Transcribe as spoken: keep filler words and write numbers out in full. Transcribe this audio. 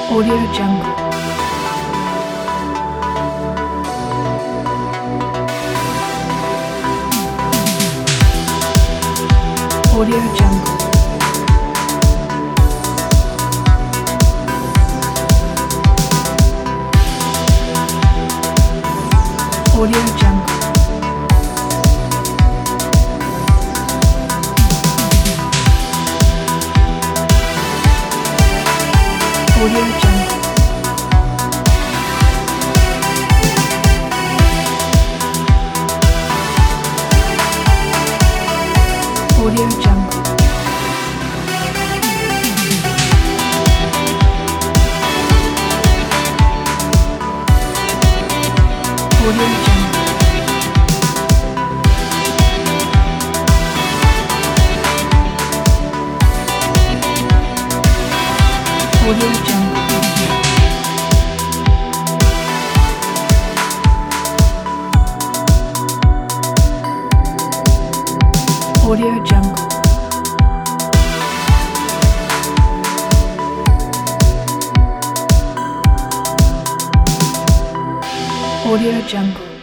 Audio Jungle. Audio Jungle. Audio Jungle. Audio Jungle. Audio Jungle. Audio Jungle. Audio Jungle. Audio Jungle. Audio Jungle.